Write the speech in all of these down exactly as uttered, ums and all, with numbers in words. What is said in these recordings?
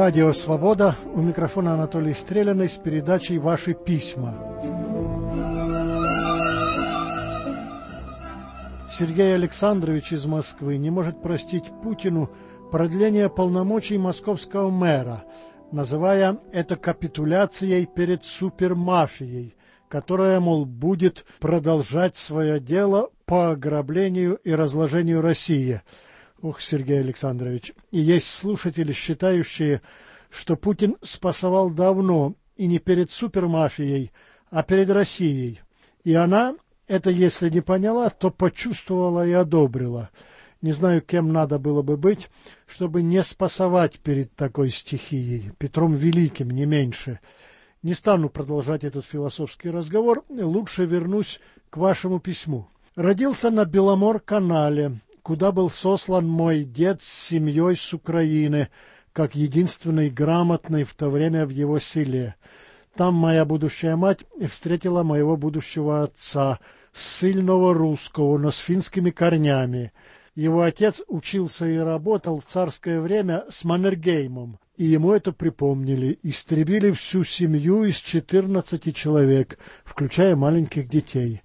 Радио «Свобода», у микрофона Анатолий Стреляный с передачей «Ваши письма». Сергей Александрович из Москвы не может простить Путину продление полномочий московского мэра, называя это капитуляцией перед супермафией, которая, мол, будет продолжать свое дело по ограблению и разложению России. Ух, Сергей Александрович, и есть слушатели, считающие, что Путин спасовал давно и не перед супермафией, а перед Россией. И она это, если не поняла, то почувствовала и одобрила. Не знаю, кем надо было бы быть, чтобы не спасовать перед такой стихией, Петром Великим, не меньше. Не стану продолжать этот философский разговор, лучше вернусь к вашему письму. Родился на Беломор-канале, куда был сослан мой дед с семьей с Украины, как единственный грамотный в то время в его селе. Там моя будущая мать встретила моего будущего отца, ссыльного русского, но с финскими корнями. Его отец учился и работал в царское время с Маннергеймом, и ему это припомнили. Истребили всю семью из четырнадцати человек, включая маленьких детей.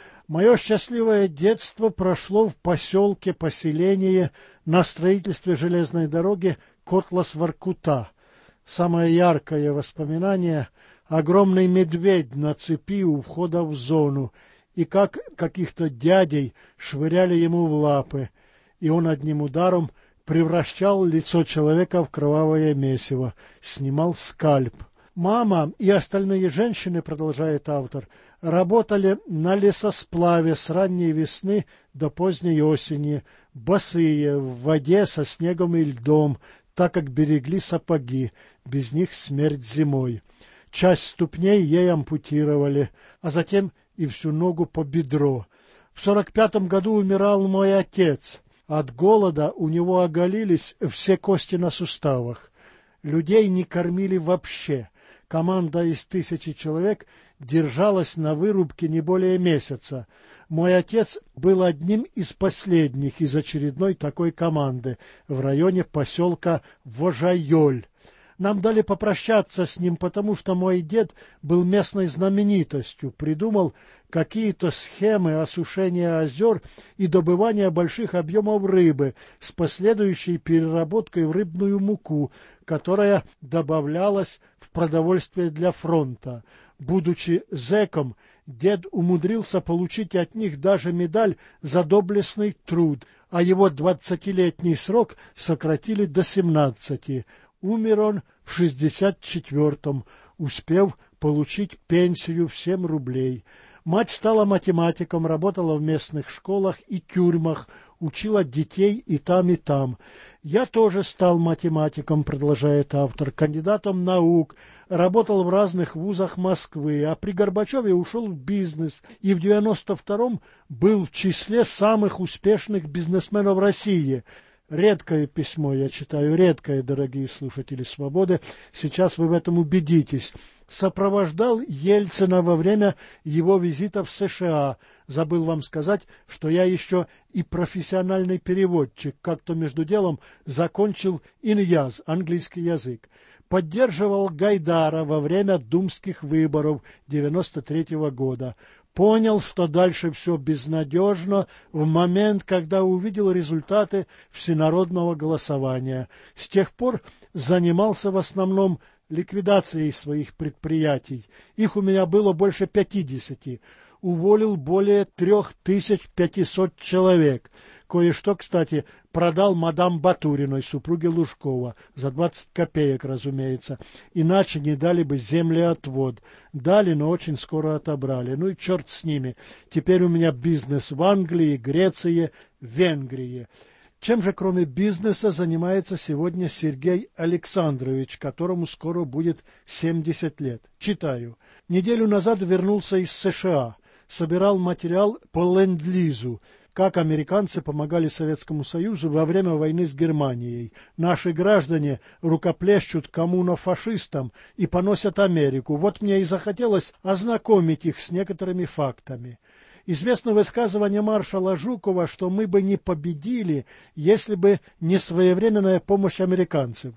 Мое счастливое детство прошло в поселке, поселении на строительстве железной дороги Котлас-Воркута. Самое яркое воспоминание — огромный медведь на цепи у входа в зону, и как каких-то дядей швыряли ему в лапы, и он одним ударом превращал лицо человека в кровавое месиво, снимал скальп. Мама и остальные женщины, продолжает автор, работали на лесосплаве с ранней весны до поздней осени, босые, в воде со снегом и льдом, так как берегли сапоги, без них смерть зимой. Часть ступней ей ампутировали, а затем и всю ногу по бедро. В сорок пятом году умирал мой отец. От голода у него оголились все кости на суставах. Людей не кормили вообще. Команда из тысячи человек держалась на вырубке не более месяца. Мой отец был одним из последних из очередной такой команды в районе поселка Вожайоль. Нам дали попрощаться с ним, потому что мой дед был местной знаменитостью, придумал какие-то схемы осушения озер и добывания больших объемов рыбы с последующей переработкой в рыбную муку, которая добавлялась в продовольствие для фронта. Будучи зэком, дед умудрился получить от них даже медаль за доблестный труд, а его двадцатилетний срок сократили до семнадцати. Умер он в шестьдесят четвертом, успев получить пенсию в семь рублей. Мать стала математиком, работала в местных школах и тюрьмах, учила детей и там, и там. Я тоже стал математиком, продолжает автор, кандидатом наук, работал в разных вузах Москвы, а при Горбачеве ушел в бизнес и в девяносто втором был в числе самых успешных бизнесменов России. Редкое письмо, я читаю, редкое, дорогие слушатели «Свободы», сейчас вы в этом убедитесь. Сопровождал Ельцина во время его визита в США. Забыл вам сказать, что я еще и профессиональный переводчик, как-то между делом закончил иньяз, английский язык. Поддерживал Гайдара во время думских выборов девяносто третьего года. Понял, что дальше все безнадежно в момент, когда увидел результаты всенародного голосования. С тех пор занимался в основном ликвидацией своих предприятий. Их у меня было больше пятидесяти. Уволил более трех тысяч пятисот человек. Кое-что, кстати, продал мадам Батуриной, супруге Лужкова, за двадцать копеек, разумеется. Иначе не дали бы землеотвод. Дали, но очень скоро отобрали. Ну и черт с ними. Теперь у меня бизнес в Англии, Греции, Венгрии. Чем же, кроме бизнеса, занимается сегодня Сергей Александрович, которому скоро будет семьдесят лет? Читаю. Неделю назад вернулся из США. Собирал материал по ленд-лизу, как американцы помогали Советскому Союзу во время войны с Германией. Наши граждане рукоплещут коммунофашистам и поносят Америку. Вот мне и захотелось ознакомить их с некоторыми фактами. Известно высказывание маршала Жукова, что мы бы не победили, если бы не своевременная помощь американцев.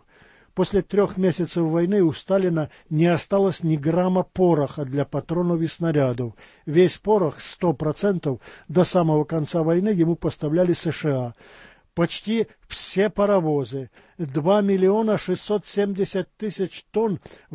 После трех месяцев войны у Сталина не осталось ни грамма пороха для патронов и снарядов. Весь порох, сто процентов, до самого конца войны ему поставляли США. Почти все паровозы, два миллиона шестьсот семьдесят тысяч тонн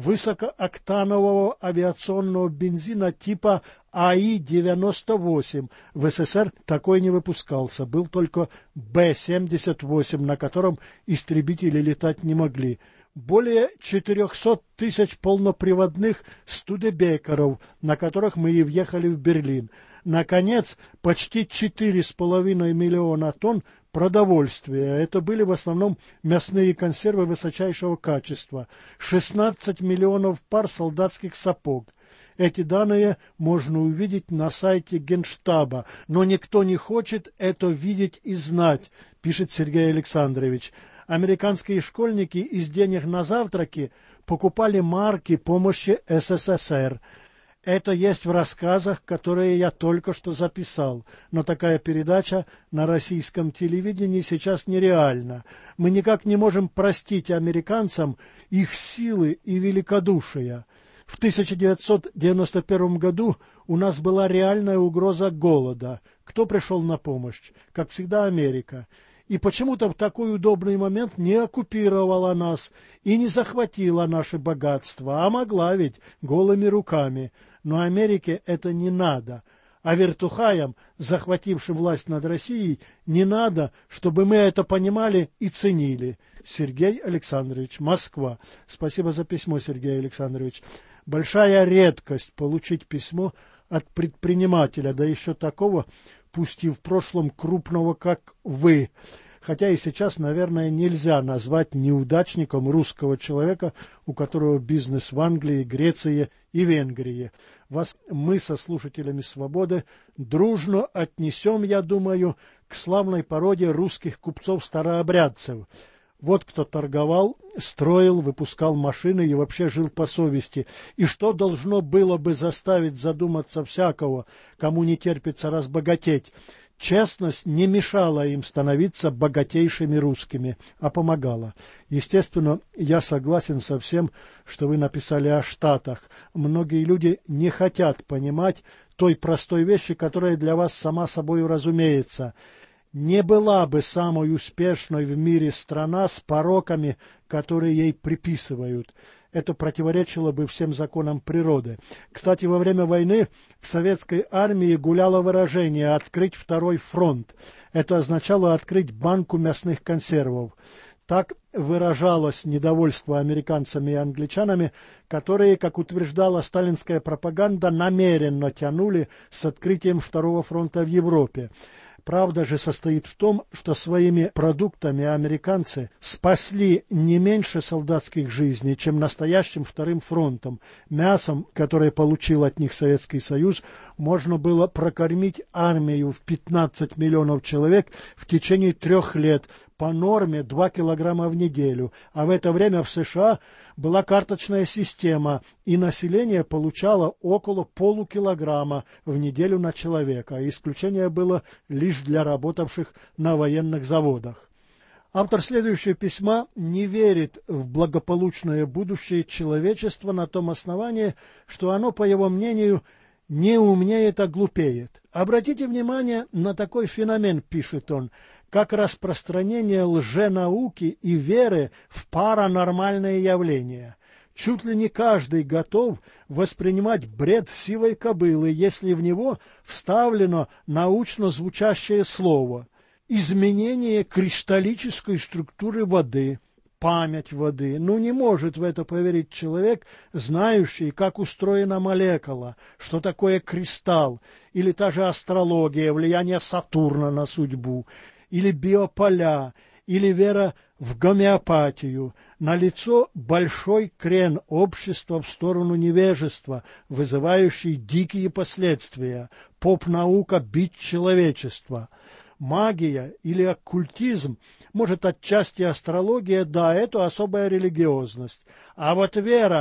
высокооктанового авиационного бензина типа А И девяносто восемь. В СССР такой не выпускался, был только Б семьдесят восемь, на котором истребители летать не могли. Более четырехсот тысяч полноприводных студебекеров, на которых мы и въехали в Берлин. Наконец, почти четыре с половиной миллиона тонн продовольствия. Это были в основном мясные консервы высочайшего качества. шестнадцать миллионов пар солдатских сапог. Эти данные можно увидеть на сайте Генштаба, но никто не хочет это видеть и знать, пишет Сергей Александрович. Американские школьники из денег на завтраки покупали марки помощи СССР. Это есть в рассказах, которые я только что записал, но такая передача на российском телевидении сейчас нереальна. Мы никак не можем простить американцам их силы и великодушия. В тысяча девятьсот девяносто первом году у нас была реальная угроза голода. Кто пришел на помощь? Как всегда, Америка. И почему-то в такой удобный момент не оккупировала нас и не захватила наши богатства, а могла ведь голыми руками. Но Америке это не надо. А вертухаям, захватившим власть над Россией, не надо, чтобы мы это понимали и ценили. Сергей Александрович, Москва. Спасибо за письмо, Сергей Александрович. Большая редкость получить письмо от предпринимателя, да еще такого, пусть и в прошлом крупного, как вы. Хотя и сейчас, наверное, нельзя назвать неудачником русского человека, у которого бизнес в Англии, Греции и Венгрии. Вас мы со слушателями «Свободы» дружно отнесем, я думаю, к славной породе русских купцов-старообрядцев. Вот кто торговал, строил, выпускал машины и вообще жил по совести. И что должно было бы заставить задуматься всякого, кому не терпится разбогатеть? Честность не мешала им становиться богатейшими русскими, а помогала. Естественно, я согласен со всем, что вы написали о Штатах. Многие люди не хотят понимать той простой вещи, которая для вас сама собой разумеется. Не была бы самой успешной в мире страна с пороками, которые ей приписывают. Это противоречило бы всем законам природы. Кстати, во время войны в советской армии гуляло выражение «открыть второй фронт». Это означало открыть банку мясных консервов. Так выражалось недовольство американцами и англичанами, которые, как утверждала сталинская пропаганда, намеренно тянули с открытием второго фронта в Европе. Правда же состоит в том, что своими продуктами американцы спасли не меньше солдатских жизней, чем настоящим вторым фронтом. Мясом, которое получил от них Советский Союз, можно было прокормить армию в пятнадцать миллионов человек в течение трех лет, по норме два килограмма в неделю, а в это время в США была карточная система, и население получало около полукилограмма в неделю на человека. Исключение было лишь для работавших на военных заводах. Автор следующего письма не верит в благополучное будущее человечества на том основании, что оно, по его мнению, не умнеет, а глупеет. Обратите внимание на такой феномен, пишет он, как распространение лженауки и веры в паранормальные явления. Чуть ли не каждый готов воспринимать бред сивой кобылы, если в него вставлено научно звучащее слово. Изменение кристаллической структуры воды, память воды. Ну, не может в это поверить человек, знающий, как устроена молекула, что такое кристалл, или та же астрология, влияние Сатурна на судьбу, или биополя, или вера в гомеопатию. Налицо большой крен общества в сторону невежества, вызывающий дикие последствия. Поп-наука бить человечество. Магия или оккультизм, может, отчасти астрология, да, это особая религиозность. А вот вера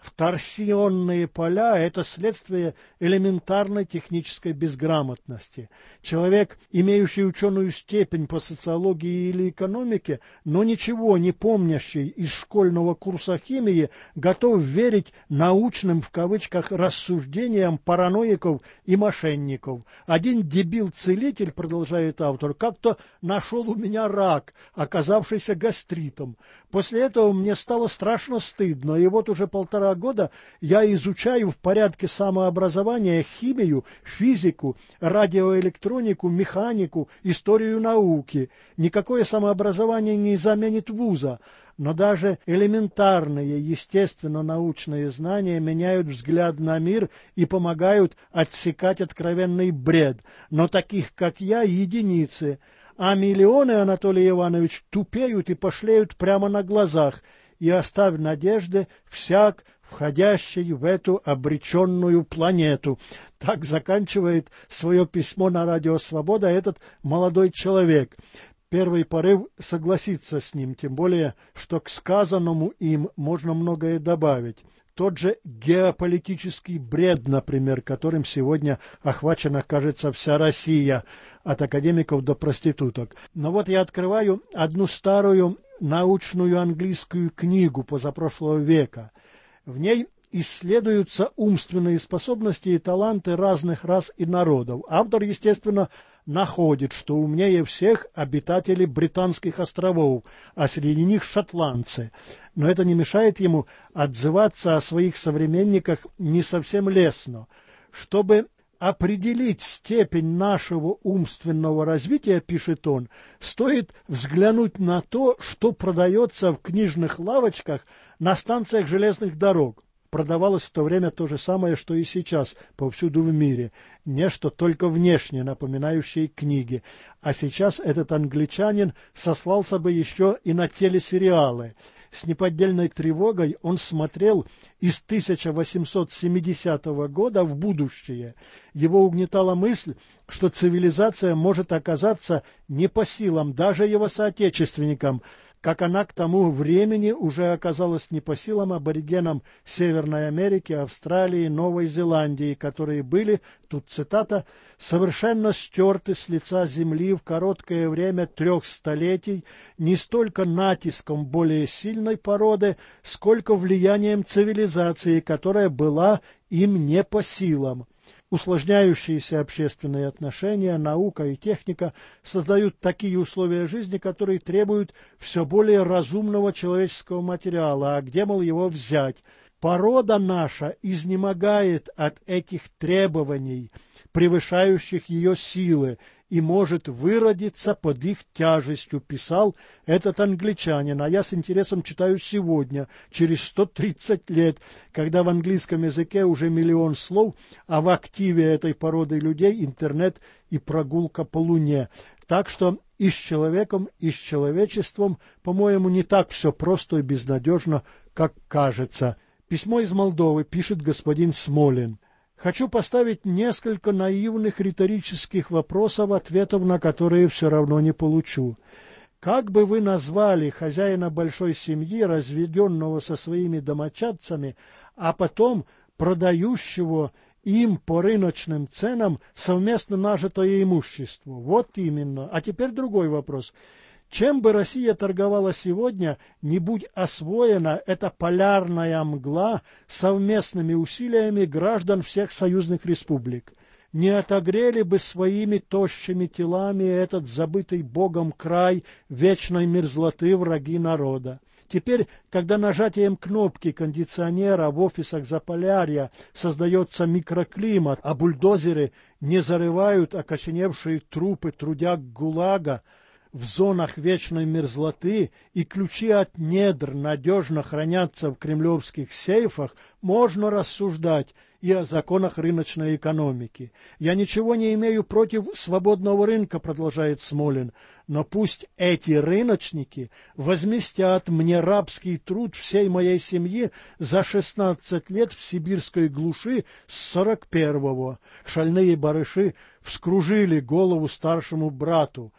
в торсионные поля – это следствие элементарной технической безграмотности. Человек, имеющий ученую степень по социологии или экономике, но ничего не помнящий из школьного курса химии, готов верить научным в кавычках рассуждениям параноиков и мошенников. Один дебил-целитель, продолжает автор, как-то нашел у меня рак, оказавшийся гастритом. После этого мне стало страшно стыдно, и вот уже полтора года я изучаю в порядке самообразования химию, физику, радиоэлектронику, механику, историю науки. Никакое самообразование не заменит вуза, но даже элементарные естественно-научные знания меняют взгляд на мир и помогают отсекать откровенный бред. Но таких, как я, единицы. А миллионы, Анатолий Иванович, тупеют и пошлеют прямо на глазах, и оставь надежды всяк, входящий в эту обреченную планету. Так заканчивает свое письмо на Радио Свобода этот молодой человек. Первый порыв согласиться с ним, тем более, что к сказанному им можно многое добавить. Тот же геополитический бред, например, которым сегодня охвачена, кажется, вся Россия, от академиков до проституток. Но вот я открываю одну старую научную английскую книгу позапрошлого века. В ней исследуются умственные способности и таланты разных рас и народов. Автор, естественно, находит, что умнее всех обитатели Британских островов, а среди них шотландцы. Но это не мешает ему отзываться о своих современниках не совсем лестно. Чтобы определить степень нашего умственного развития, пишет он, стоит взглянуть на то, что продается в книжных лавочках на станциях железных дорог. Продавалось в то время то же самое, что и сейчас, повсюду в мире. Нечто только внешне напоминающее книги. А сейчас этот англичанин сослался бы еще и на телесериалы. С неподдельной тревогой он смотрел из тысяча восемьсот семидесятого года в будущее. Его угнетала мысль, что цивилизация может оказаться не по силам даже его соотечественникам, как она к тому времени уже оказалась не по силам аборигенам Северной Америки, Австралии, Новой Зеландии, которые были, тут цитата, «совершенно стерты с лица земли в короткое время трех столетий не столько натиском более сильной породы, сколько влиянием цивилизации, которая была им не по силам». Усложняющиеся общественные отношения, наука и техника создают такие условия жизни, которые требуют все более разумного человеческого материала. А где, мол, его взять? Порода наша изнемогает от этих требований, превышающих ее силы, и может выродиться под их тяжестью, писал этот англичанин. А я с интересом читаю сегодня, через сто тридцать лет, когда в английском языке уже миллион слов, а в активе этой породы людей интернет и прогулка по Луне. Так что и с человеком, и с человечеством, по-моему, не так все просто и безнадежно, как кажется. Письмо из Молдовы, пишет господин Смолин. Хочу поставить несколько наивных риторических вопросов, ответов на которые все равно не получу. Как бы вы назвали хозяина большой семьи, разведенного со своими домочадцами, а потом продающего им по рыночным ценам совместно нажитое имущество? Вот именно. А теперь другой вопрос. Чем бы Россия торговала сегодня, не будь освоена эта полярная мгла совместными усилиями граждан всех союзных республик? Не отогрели бы своими тощими телами этот забытый Богом край вечной мерзлоты враги народа? Теперь, когда нажатием кнопки кондиционера в офисах Заполярья создается микроклимат, а бульдозеры не зарывают окоченевшие трупы трудяг ГУЛАГа, в зонах вечной мерзлоты, и ключи от недр надежно хранятся в кремлевских сейфах, можно рассуждать и о законах рыночной экономики. Я ничего не имею против свободного рынка, продолжает Смолин, но пусть эти рыночники возместят мне рабский труд всей моей семьи за шестнадцать лет в сибирской глуши с сорок первого. Шальные барыши вскружили голову старшему брату.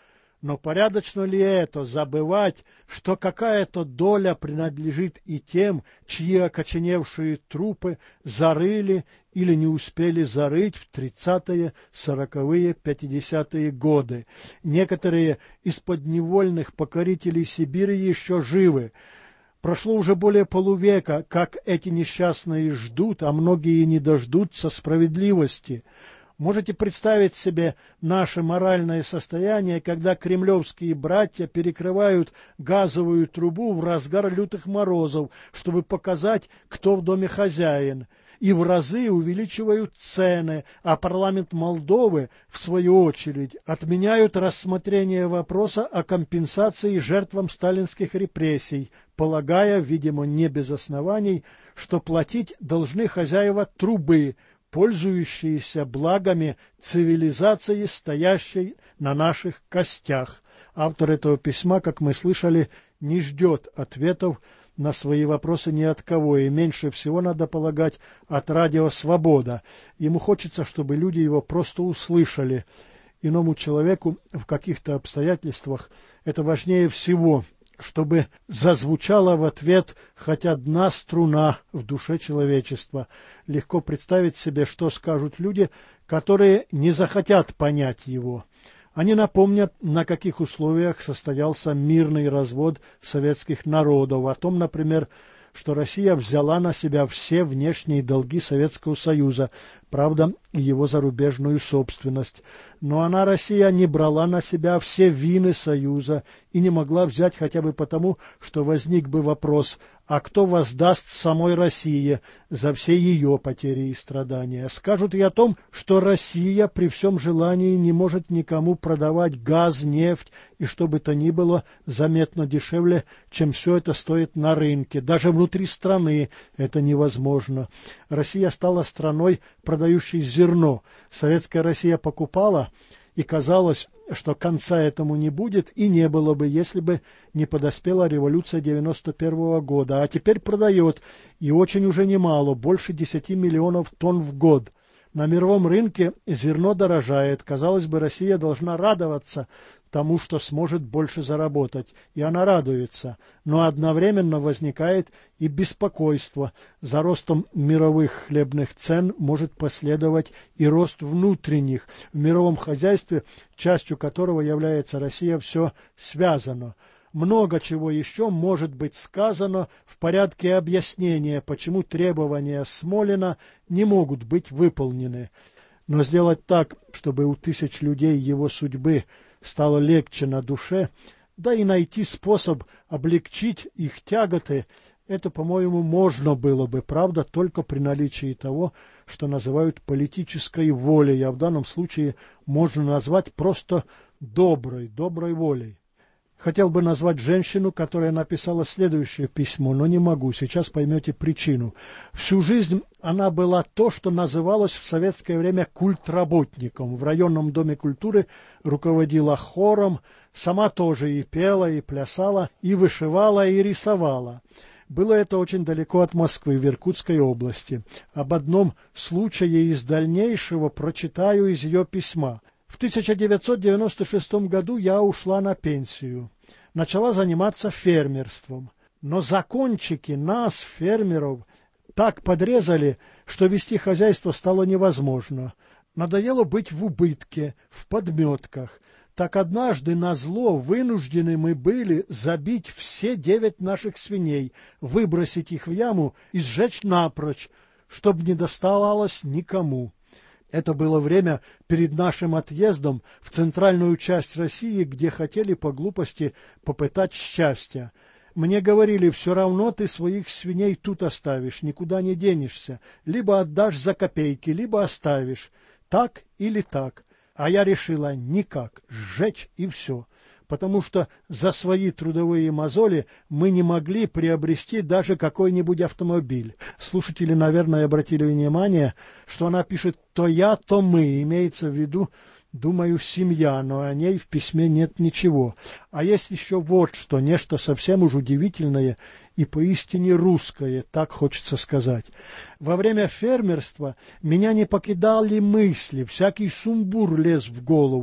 Но порядочно ли это забывать, что какая-то доля принадлежит и тем, чьи окоченевшие трупы зарыли или не успели зарыть в тридцатые, сороковые, пятидесятые годы? Некоторые из подневольных покорителей Сибири еще живы. Прошло уже более полувека, как эти несчастные ждут, а многие не дождутся справедливости. Можете представить себе наше моральное состояние, когда кремлевские братья перекрывают газовую трубу в разгар лютых морозов, чтобы показать, кто в доме хозяин, и в разы увеличивают цены, а парламент Молдовы, в свою очередь, отменяют рассмотрение вопроса о компенсации жертвам сталинских репрессий, полагая, видимо, не без оснований, что платить должны хозяева трубы, пользующиеся благами цивилизации, стоящей на наших костях. Автор этого письма, как мы слышали, не ждет ответов на свои вопросы ни от кого, и меньше всего, надо полагать, от радио «Свобода». Ему хочется, чтобы люди его просто услышали. Иному человеку в каких-то обстоятельствах это важнее всего, чтобы зазвучала в ответ хоть одна струна в душе человечества. Легко представить себе, что скажут люди, которые не захотят понять его. Они напомнят, на каких условиях состоялся мирный развод советских народов, о том, например, что Россия взяла на себя все внешние долги Советского Союза, правда, и его зарубежную собственность. Но она, Россия, не брала на себя все вины Союза и не могла взять хотя бы потому, что возник бы вопрос, а кто воздаст самой России за все ее потери и страдания? Скажут и о том, что Россия при всем желании не может никому продавать газ, нефть и что бы то ни было заметно дешевле, чем все это стоит на рынке. Даже внутри страны это невозможно. Россия стала страной, продающей зерно. Советская Россия покупала, и казалось, что конца этому не будет и не было бы, если бы не подоспела революция девяносто первого года. А теперь продает, и очень уже немало, больше десяти миллионов тонн в год. На мировом рынке зерно дорожает. Казалось бы, Россия должна радоваться тому, что сможет больше заработать, и она радуется, но одновременно возникает и беспокойство. За ростом мировых хлебных цен может последовать и рост внутренних. В мировом хозяйстве, частью которого является Россия, все связано. Много чего еще может быть сказано в порядке объяснения, почему требования Смолина не могут быть выполнены. Но сделать так, чтобы у тысяч людей его судьбы стало легче на душе, да и найти способ облегчить их тяготы, это, по-моему, можно было бы, правда, только при наличии того, что называют политической волей, а в данном случае можно назвать просто доброй, доброй волей. Хотел бы назвать женщину, которая написала следующее письмо, но не могу, сейчас поймете причину. Всю жизнь она была то, что называлось в советское время культработником. В районном доме культуры руководила хором, сама тоже и пела, и плясала, и вышивала, и рисовала. Было это очень далеко от Москвы, в Иркутской области. Об одном случае из дальнейшего прочитаю из ее письма. В тысяча девятьсот девяносто шестом году я ушла на пенсию. Начала заниматься фермерством. Но закончики нас, фермеров, так подрезали, что вести хозяйство стало невозможно. Надоело быть в убытке, в подметках. Так однажды назло вынуждены мы были забить все девять наших свиней, выбросить их в яму и сжечь напрочь, чтобы не доставалось никому. Это было время перед нашим отъездом в центральную часть России, где хотели по глупости попытать счастья. Мне говорили, все равно ты своих свиней тут оставишь, никуда не денешься. Либо отдашь за копейки, либо оставишь. Так или так. А я решила никак, сжечь и все. Потому что за свои трудовые мозоли мы не могли приобрести даже какой-нибудь автомобиль. Слушатели, наверное, обратили внимание, что она пишет «то я, то мы», имеется в виду, думаю, семья, но о ней в письме нет ничего. А есть еще вот что, нечто совсем уж удивительное и поистине русское, так хочется сказать. Во время фермерства меня не покидали мысли, всякий сумбур лез в голову.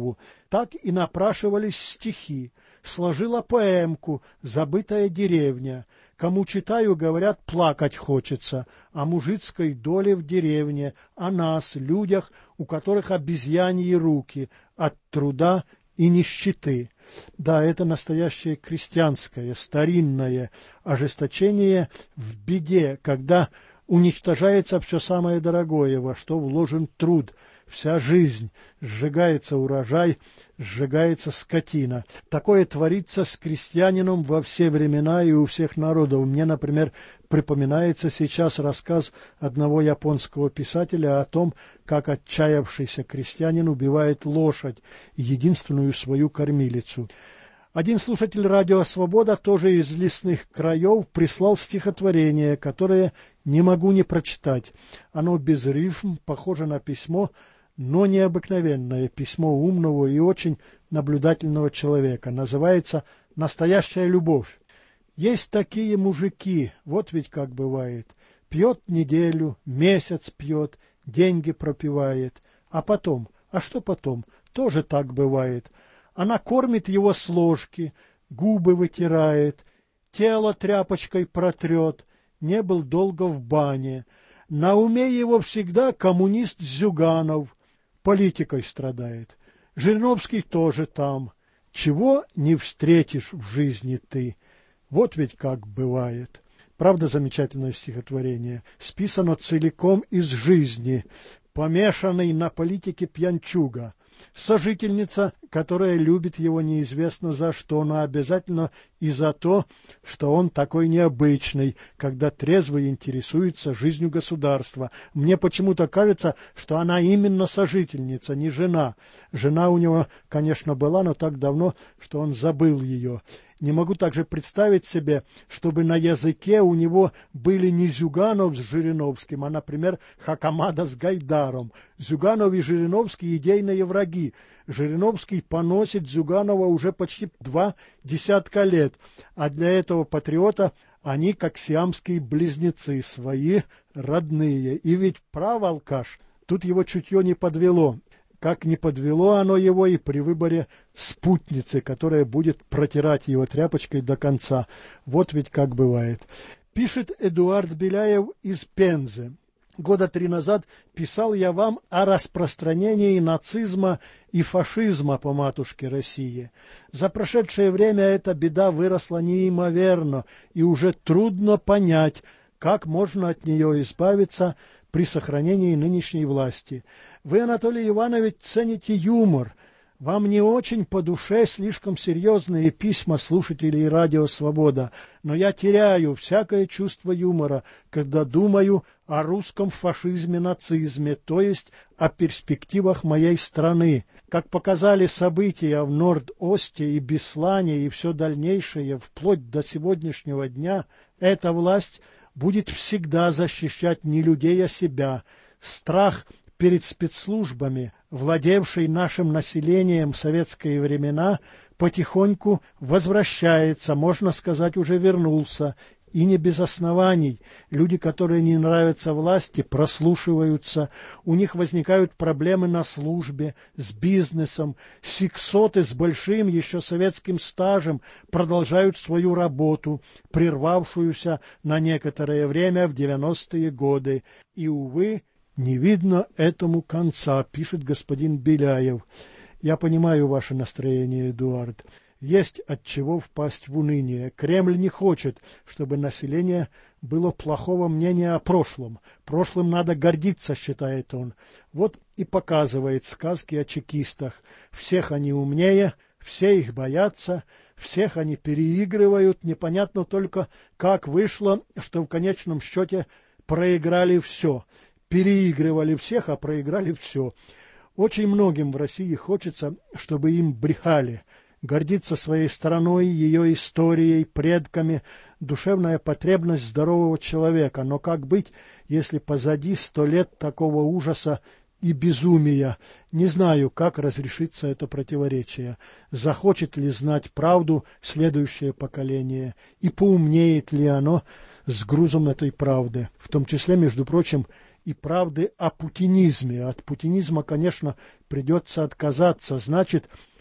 Так и напрашивались стихи. Сложила поэмку «Забытая деревня». Кому читаю, говорят, плакать хочется о мужицкой доле в деревне, о нас, людях, у которых обезьяньи руки, от труда и нищеты. Да, это настоящее крестьянское, старинное ожесточение в беде, когда уничтожается все самое дорогое, во что вложен труд, вся жизнь, сжигается урожай, сжигается скотина. Такое творится с крестьянином во все времена и у всех народов. Мне, например, припоминается сейчас рассказ одного японского писателя о том, как отчаявшийся крестьянин убивает лошадь, единственную свою кормилицу. Один слушатель радио «Свобода», тоже из лесных краев, прислал стихотворение, которое не могу не прочитать. Оно без рифм, похоже на письмо, но необыкновенное, письмо умного и очень наблюдательного человека. Называется «Настоящая любовь». Есть такие мужики, вот ведь как бывает. Пьет неделю, месяц пьет, деньги пропивает. А потом, а что потом? Тоже так бывает. Она кормит его с ложки, губы вытирает, тело тряпочкой протрет, не был долго в бане. На уме его всегда коммунист Зюганов, политикой страдает. Жириновский тоже там. Чего не встретишь в жизни ты? Вот ведь как бывает. Правда, замечательное стихотворение. Списано целиком из жизни. Помешанный на политике пьянчуга. Сожительница, которая любит его неизвестно за что, но обязательно и за то, что он такой необычный, когда трезво интересуется жизнью государства. Мне почему-то кажется, что она именно сожительница, не жена. Жена у него, конечно, была, но так давно, что он забыл ее. Не могу также представить себе, чтобы на языке у него были не Зюганов с Жириновским, а, например, Хакамада с Гайдаром. Зюганов и Жириновский — идейные враги. Жириновский поносит Зюганова уже почти два десятка лет, а для этого патриота они как сиамские близнецы, свои родные. И ведь прав алкаш, тут его чутье не подвело. Как не подвело оно его и при выборе спутницы, которая будет протирать его тряпочкой до конца. Вот ведь как бывает. Пишет Эдуард Беляев из Пензы. Года три назад писал я вам о распространении нацизма и фашизма по матушке России. За прошедшее время эта беда выросла неимоверно, и уже трудно понять, как можно от нее избавиться при сохранении нынешней власти. Вы, Анатолий Иванович, цените юмор. Вам не очень по душе слишком серьезные письма слушателей радио «Свобода», но я теряю всякое чувство юмора, когда думаю о русском фашизме-нацизме, то есть о перспективах моей страны. Как показали события в Норд-Осте и Беслане и все дальнейшее, вплоть до сегодняшнего дня, эта власть будет всегда защищать не людей, а себя. Страх перед спецслужбами, владевший нашим населением в советские времена, потихоньку возвращается, можно сказать, уже вернулся, и не без оснований. Люди, которые не нравятся власти, прослушиваются, у них возникают проблемы на службе, с бизнесом, сексоты с большим еще советским стажем продолжают свою работу, прервавшуюся на некоторое время в девяностые годы. И, увы, не видно этому конца, пишет господин Беляев. Я понимаю ваше настроение, Эдуард. Есть от чего впасть в уныние. Кремль не хочет, чтобы население было плохого мнения о прошлом. Прошлым надо гордиться, считает он. Вот и показывает сказки о чекистах. Всех они умнее, все их боятся, всех они переигрывают. Непонятно только, как вышло, что в конечном счете проиграли все. Переигрывали всех, а проиграли все. Очень многим в России хочется, чтобы им брехали. Гордиться своей страной, ее историей, предками – душевная потребность здорового человека. Но как быть, если позади сто лет такого ужаса и безумия? Не знаю, как разрешится это противоречие. Захочет ли знать правду следующее поколение? И поумнеет ли оно с грузом этой правды? В том числе, между прочим, и правды о путинизме. От путинизма, конечно, придется отказаться. Значит,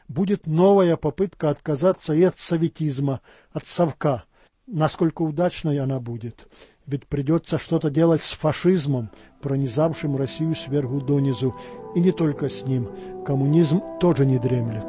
будет новая попытка отказаться и от советизма, от совка. Насколько удачной она будет? Ведь придется что-то делать с фашизмом, пронизавшим Россию сверху донизу, и не только с ним. Коммунизм тоже не дремлет.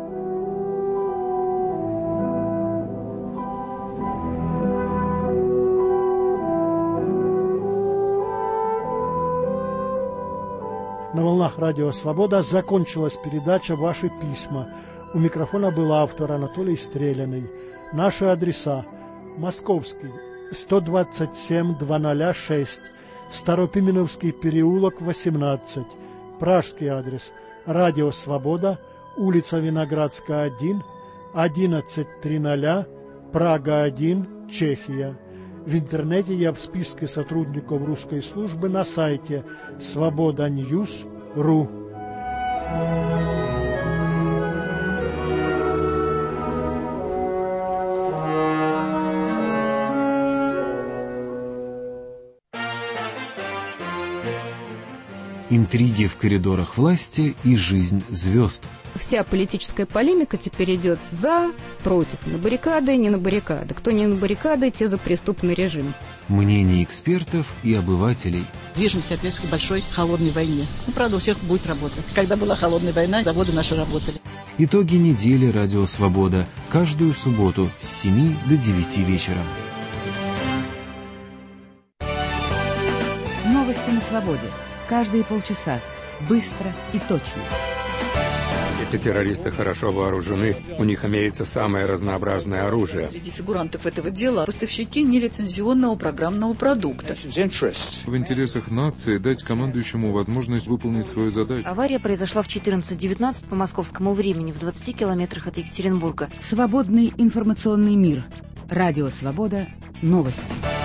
На волнах Радио Свобода закончилась передача «Ваши письма». У микрофона был автор Анатолий Стреляный. Наши адреса: Московский, сто двадцать семь двести шесть, Старопименовский переулок, восемнадцать. Пражский адрес: Радио Свобода, улица Виноградская, один, одиннадцать триста, Прага один, Чехия. В интернете я в списке сотрудников русской службы на сайте свобода ньюс точка ру. Интриги в коридорах власти и жизнь звезд. Вся политическая полемика теперь идет за, против, на баррикады, не на баррикады. Кто не на баррикады, те за преступный режим. Мнения экспертов и обывателей. Движемся, опять к большой холодной войне. Ну, правда, у всех будет работа. Когда была холодная война, заводы наши работали. Итоги недели «Радио Свобода» каждую субботу с семи до девяти вечера. Новости на свободе. Каждые полчаса. Быстро и точно. Эти террористы хорошо вооружены, у них имеется самое разнообразное оружие. Среди фигурантов этого дела поставщики нелицензионного программного продукта. В интересах нации дать командующему возможность выполнить свою задачу. Авария произошла в четырнадцать девятнадцать по московскому времени в двадцати километрах от Екатеринбурга. Свободный информационный мир. Радио Свобода. Новости.